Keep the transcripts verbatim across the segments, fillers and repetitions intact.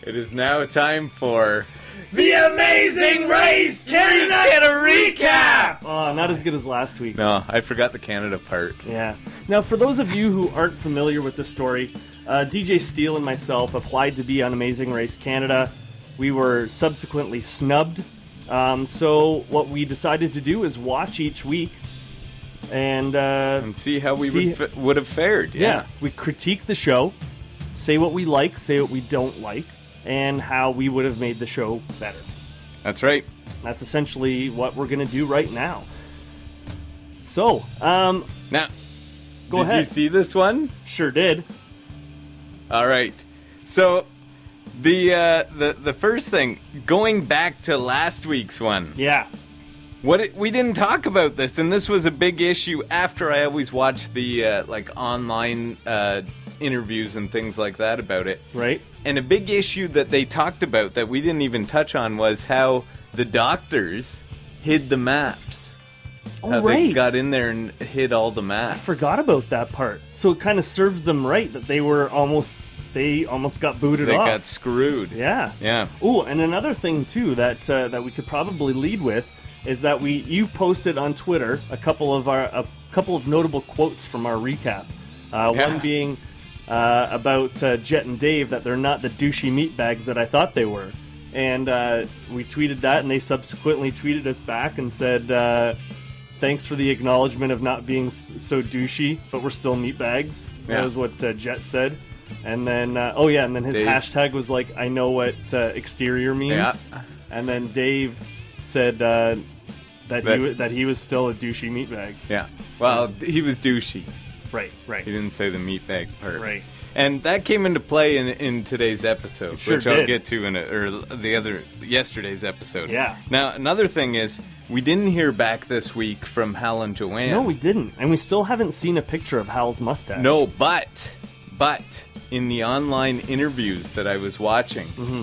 It is now time for The Amazing Race Canada Get a recap! Oh, not as good as last week. No, I forgot the Canada part. Yeah. Now, for those of you who aren't familiar with the story, uh, D J Steele and myself applied to be on Amazing Race Canada. We were subsequently snubbed. Um, so what we decided to do is watch each week and uh, And see how we see- would, fa- would have fared. yeah, Yeah. we critique the show, say what we like, say what we don't like, and how we would have made the show better. That's right. That's essentially what we're going to do right now. So, um, Now, Go did ahead. you see this one? sure did. All right. So, the uh, the the first thing, going back to last week's one. Yeah. What it, we didn't talk about this, and this was a big issue after I always watch the uh, like online uh, interviews and things like that about it. Right? And a big issue that they talked about that we didn't even touch on was how the doctors hid the maps. Oh, how right. they got in there and hid all the maps. I forgot about that part. So it kind of served them right that they were almost, they almost got booted They off. got screwed. Yeah. Yeah. Ooh, and another thing too that uh, that we could probably lead with is that we you posted on Twitter a couple of our a couple of notable quotes from our recap. Uh, Yeah. One being uh, about uh, Jet and Dave, that they're not the douchey meatbags that I thought they were, and uh, we tweeted that, and they subsequently tweeted us back and said, uh, "Thanks for the acknowledgement of not being s- so douchey, but we're still meatbags." Yeah. That was what uh, Jet said. And then, uh, oh yeah, and then his Dave. hashtag was like, "I know what uh, exterior means." Yeah. And then Dave said uh, that, That- he wa- that he was still a douchey meatbag. Yeah. Well, he was douchey. Right, right, He didn't say the meatbag part. right. And that came into play in in today's episode, It sure which I'll did. get to in a, or the other yesterday's episode. Yeah. Now another thing is we didn't hear back this week from Hal and Joanne. No, we didn't, and we still haven't seen a picture of Hal's mustache. No, but but in the online interviews that I was watching, Mm-hmm.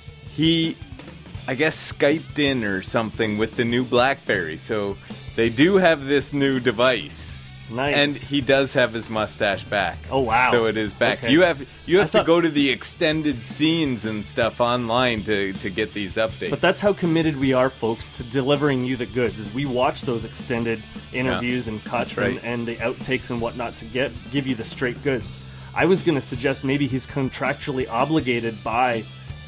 he, I guess, Skyped in or something with the new BlackBerry. So they do have this new device. Nice. And he does have his mustache back. Oh, wow. So it is back. Okay. You have you have I thought- to go to the extended scenes and stuff online to, to get these updates. But that's how committed we are, folks, to delivering you the goods. Is we watch those extended interviews and cuts That's right. and, and the outtakes and whatnot to get give you the straight goods. I was going to suggest maybe he's contractually obligated by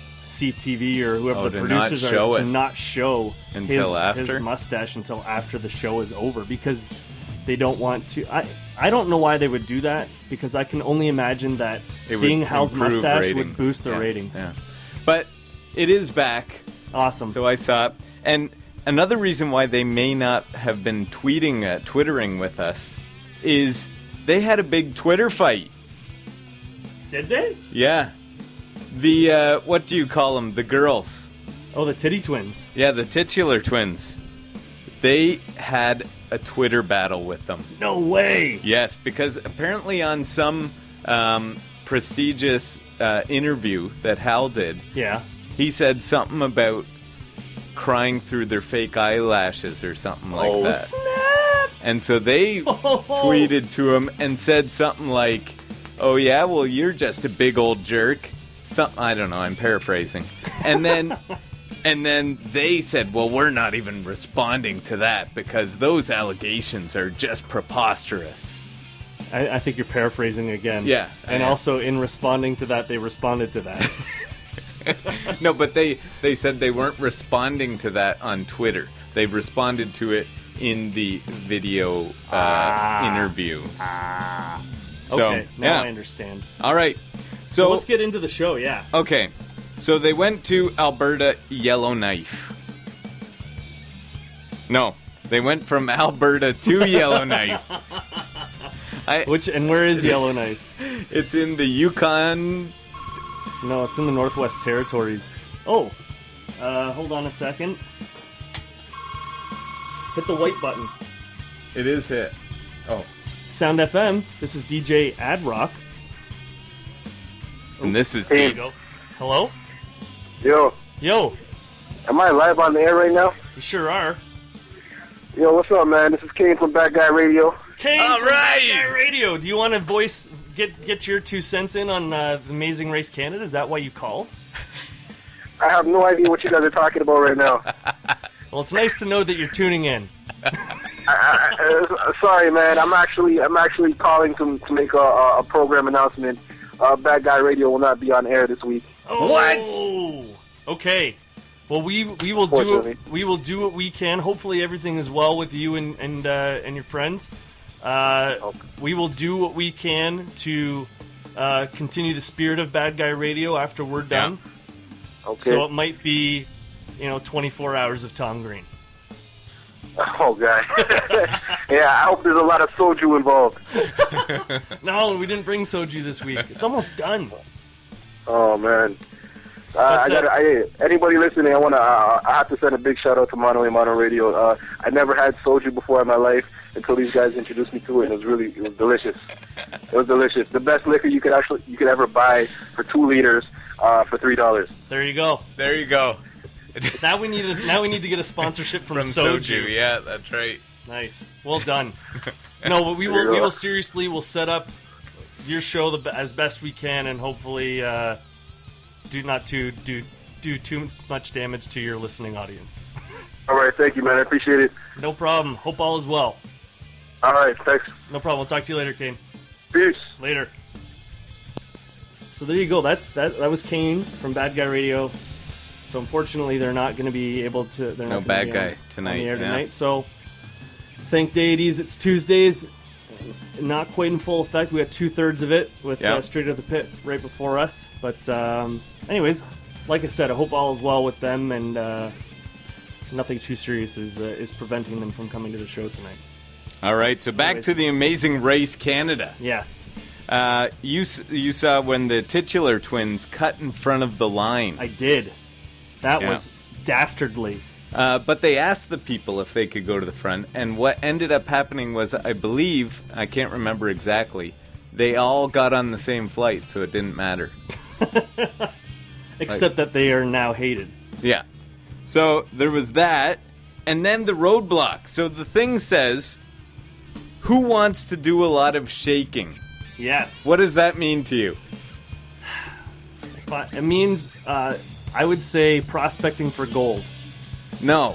C T V or whoever Oh, the to not producers are show to it not show until his, after? his mustache until after the show is over, because they don't want to. I I don't know why they would do that, because I can only imagine that It would seeing Hal's improve mustache ratings. would boost their Yeah, ratings. Yeah. But it is back. Awesome. So I saw it. And another reason why they may not have been tweeting, uh, twittering with us is they had a big Twitter fight. Did they? Yeah. The, uh, what do you call them? The girls. Oh, the Titty Twins. Yeah, the titular twins. They had a Twitter battle with them. No way. Yes, because apparently on some um, prestigious uh, interview that Hal did, Yeah. he said something about crying through their fake eyelashes or something like oh, that. snap. And so they tweeted to him and said something like, "Oh yeah, well you're just a big old jerk." Something, I don't know, I'm paraphrasing. And then and then they said, "Well, we're not even responding to that because those allegations are just preposterous." I, I think you're paraphrasing again. Yeah. And Yeah. also, in responding to that, they responded to that. No, but they they said they weren't responding to that on Twitter. They responded to it in the video uh, Ah. interview. So, okay, now yeah. I understand. All right. So, So, let's get into the show, yeah. okay. So they went to Alberta Yellowknife. No, they went from Alberta to Yellowknife. I, Which and where is Yellowknife? it's in the Yukon. No, it's in the Northwest Territories. Oh, uh, hold on a second. Hit the white button. It is hit. Oh. Sound F M. This is D J Adrock. And this is There you deep. go. Hello? Yo, Yo, am I live on the air right now? you sure are. Yo, what's up, man? This is Kane from Bad Guy Radio. Kane All from right. Bad Guy Radio. Do you want to voice get get your two cents in on uh, the Amazing Race Canada? Is that why you called? I have no idea what you guys are talking about right now. Well, it's nice to know that you're tuning in. I, I, uh, sorry, man. I'm actually I'm actually calling to to make a, a program announcement. Uh, Bad Guy Radio will not be on air this week. Oh, What? Okay. Well, we we will do it. We will do what we can. Hopefully, everything is well with you and and uh, and your friends. Uh, Okay. We will do what we can to uh, continue the spirit of Bad Guy Radio after we're done. Okay. So it might be, you know, twenty-four hours of Tom Green. Oh, God. Yeah, I hope there's a lot of soju involved. No, we didn't bring soju this week. It's almost done. Oh, man. Uh, But, I uh, gotta, I, anybody listening, I want to. Uh, I have to send a big shout out to Mono A Mono Radio. Uh, I never had soju before in my life until these guys introduced me to it, and it was really, it was delicious. It was delicious. The best liquor you could actually, you could ever buy for two liters uh, for three dollars. There you go. There you go. Now we need to, now we need to get a sponsorship from, From soju. soju. Yeah, that's right. Nice. Well done. No, but we will we will seriously we'll set up your show the, as best we can, and hopefully uh, do not to do do too much damage to your listening audience. All right, thank you, man. I appreciate it. No problem. Hope all is well. All right, thanks. No problem. We'll talk to you later, Kane. Peace. Later. So there you go. That's that. That was Kane from Bad Guy Radio. So unfortunately, they're not going to be able to. They're No not gonna Bad be Guy on, tonight, on the air yeah. tonight. So thank deities. It's Tuesdays. Not quite in full effect. We got two thirds of it with Yep. uh, Straight Out of the Pit right before us. But um, anyways, like I said, I hope all is well with them, and uh, nothing too serious is uh, is preventing them from coming to the show tonight. All right, so back Anyways. to the Amazing Race Canada. Yes, Uh, you s- you saw when the titular twins cut in front of the line. I did. That Yeah. was dastardly. Uh, but they asked the people if they could go to the front, and what ended up happening was, I believe, I can't remember exactly, they all got on the same flight, so it didn't matter. Except that they are now hated. Yeah. So there was that, and then the roadblock. So the thing says, who wants to do a lot of shaking? Yes. What does that mean to you? But it means, uh, I would say, prospecting for gold. No.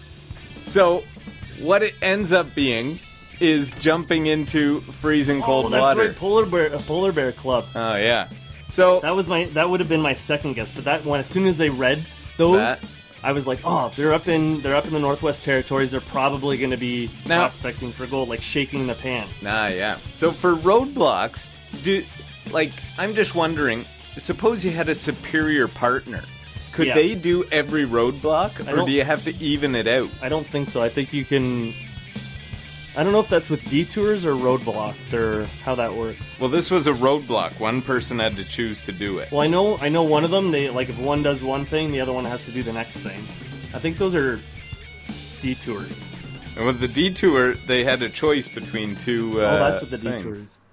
So what it ends up being is jumping into freezing cold oh, that's water. right, polar bear, a polar bear club. Oh yeah. So That was my. That would have been my second guess. But that one, as soon as they read those, That- I was like, oh, they're up in they're up in the Northwest Territories. They're probably going to be Now- prospecting for gold, like shaking the pan. Nah, yeah. So for roadblocks, do like I'm just wondering. Suppose you had a superior partner. Could Yeah. they do every roadblock, I or don't- do you have to even it out? I don't think so. I think you can. I don't know if that's with detours or roadblocks or how that works. Well, this was a roadblock. One person had to choose to do it. Well, I know I know one of them. They like if one does one thing, the other one has to do the next thing. I think those are detours. And with the detour, they had a choice between two. Uh, oh, that's what the things. detour is.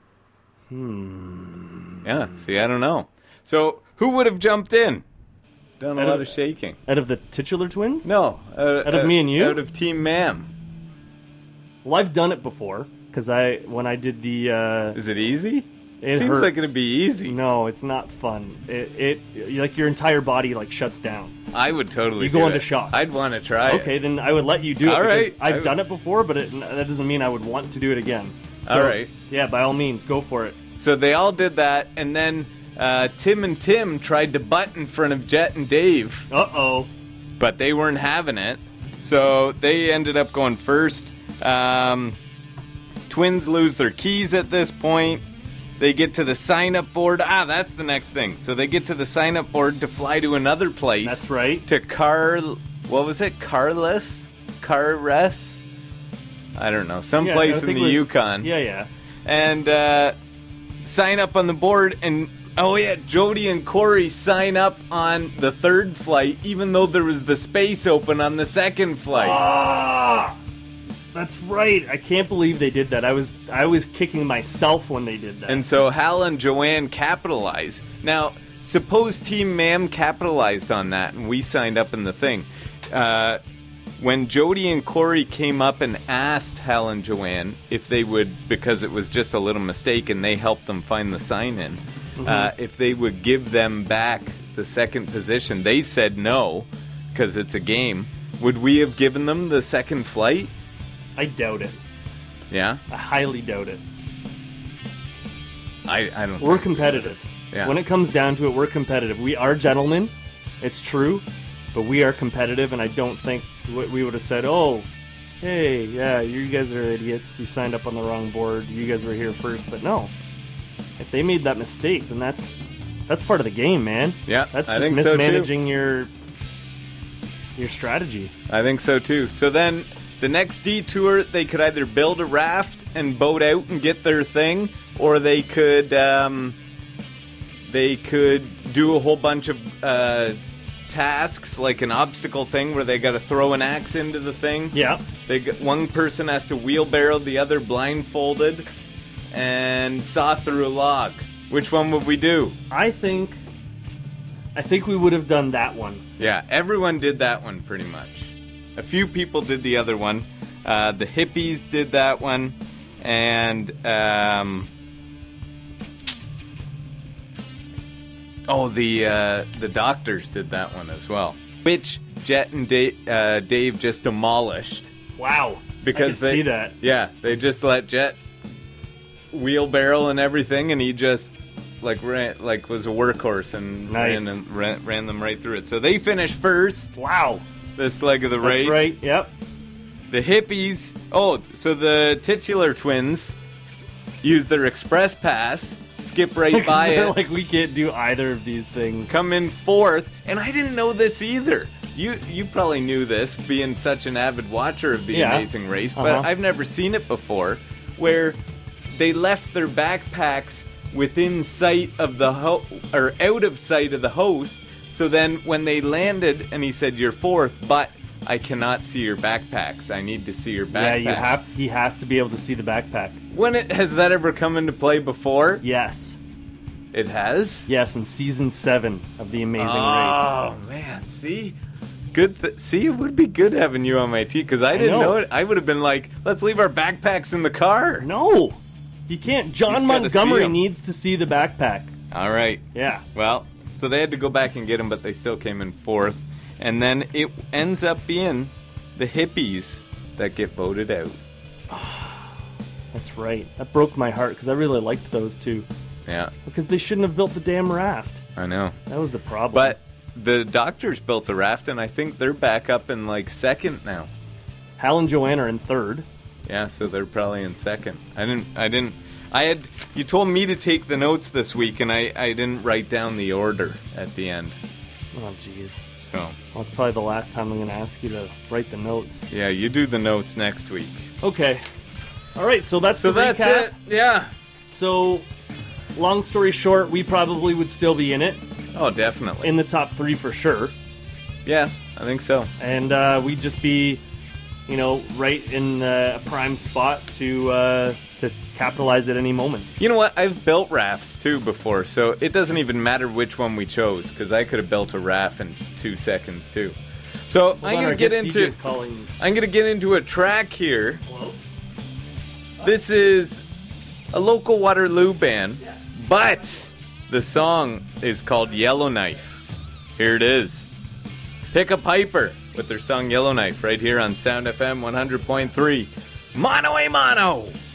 Yeah. See, I don't know. So who would have jumped in? Done a I lot don't- of shaking. Out of the titular twins? No. Uh, Out of me and you? Out of Team Mam. Well, I've done it before because I when I did the. Uh, Is it easy? it Seems hurts. like it'd be easy. No, it's not fun. It, it like your entire body like shuts down. I would totally. You go do into it. shock. I'd want to try it. Okay, then I would let you do it All because right. I've I- done it before, but it, that doesn't mean I would want to do it again. So, All right. Yeah, by all means, go for it. So they all did that, and then uh, Tim and Tim tried to butt in front of Jet and Dave, Uh oh. but they weren't having it. So they ended up going first. Um, twins lose their keys at this point. They get to the sign-up board. Ah, that's the next thing. So they get to the sign-up board to fly to another place. That's right. To Car... What was it? Carless? Carres? I don't know. Some Yeah, place I in think the it was- Yukon. Yeah, yeah. And uh, sign up on the board. And, oh yeah, Jody and Corey sign up on the third flight, even though there was the space open on the second flight. Ah, that's right. I can't believe they did that. I was I was kicking myself when they did that. And so Hal and Joanne capitalized. Now, suppose Team Mam capitalized on that and we signed up in the thing. Uh, when Jody and Corey came up and asked Hal and Joanne if they would, because it was just a little mistake and they helped them find the sign in, uh, if they would give them back the second position. They said no, because it's a game. Would we have given them the second flight? I doubt it. Yeah? I highly doubt it. I, I don't We're think competitive. Yeah. When it comes down to it, we're competitive. We are gentlemen. It's true. But we are competitive, and I don't think we would have said, oh, hey, yeah, you guys are idiots. You signed up on the wrong board. You guys were here first. But no. If they made that mistake, then that's that's part of the game, man. Yeah, That's I just think so, too. mismanaging your your strategy. I think so too. So then the next detour, they could either build a raft and boat out and get their thing, or they could um, they could do a whole bunch of uh, tasks, like an obstacle thing where they got to throw an axe into the thing. Yeah. They got, one person has to wheelbarrow the other blindfolded and saw through a log. Which one would we do? I think I think we would have done that one. Yeah, everyone did that one pretty much. A few people did the other one. Uh, the hippies did that one, and um, oh, the uh, the doctors did that one as well. Which Jet and Dave, uh, Dave just demolished Wow. because I they can see that. Yeah, they just let Jet wheelbarrow and everything, and he just like ran like was a workhorse and Nice. ran, them, ran ran them right through it. So they finished first. Wow. This leg of the That's race. right. Yep. The hippies. Oh, so the titular twins use their express pass, skip right by They're it, like, we can't do either of these things. come in fourth, and I didn't know this either. You you probably knew this, being such an avid watcher of the Yeah. Amazing Race, but Uh-huh. I've never seen it before, where they left their backpacks within sight of the ho- or out of sight of the host. So then when they landed, and he said, "You're fourth, but I cannot see your backpacks. I need to see your backpack." Yeah, you have. He has to be able to see the backpack. When it has that ever come into play before? Yes. It has. Yes, in season seven of The Amazing Oh man, see, good. Th- see, it would be good having you on my team because I didn't know. know it. I would have been like, "Let's leave our backpacks in the car." Race. No, you can't. John he's gotta see Montgomery 'em. needs to see the backpack. All right. Yeah. Well, so they had to go back and get him, but they still came in fourth. And then it ends up being the hippies that get voted out. That's right. That broke my heart because I really liked those two. Yeah, Because they shouldn't have built the damn raft. I know. That was the problem. But the doctors built the raft, and I think they're back up in like second now. Hal and Joanne are in third. Yeah, so they're probably in second. I didn't. I didn't. I had. You told me to take the notes this week, and I. I didn't write down the order at the end. Oh, jeez. So Well, it's probably the last time I'm going to ask you to write the notes. yeah, you do the notes next week. Okay. All right, so that's So the that's recap. it. Yeah. So, long story short, we probably would still be in it, Oh, definitely. in the top three for sure, Yeah, I think so. and uh, we'd just be, you know, right in uh, a prime spot to uh, to capitalize at any moment. You know what? I've built rafts too before, so it doesn't even matter which one we chose because I could have built a raft in two seconds too. So Hold I'm on, gonna I get guess into. D J's calling. I'm gonna get into a track here. Hello? This is a local Waterloo band, but the song is called Yellowknife. Here it is. Pick a Piper with their song Yellowknife right here on Sound F M one hundred point three. Mono a mono!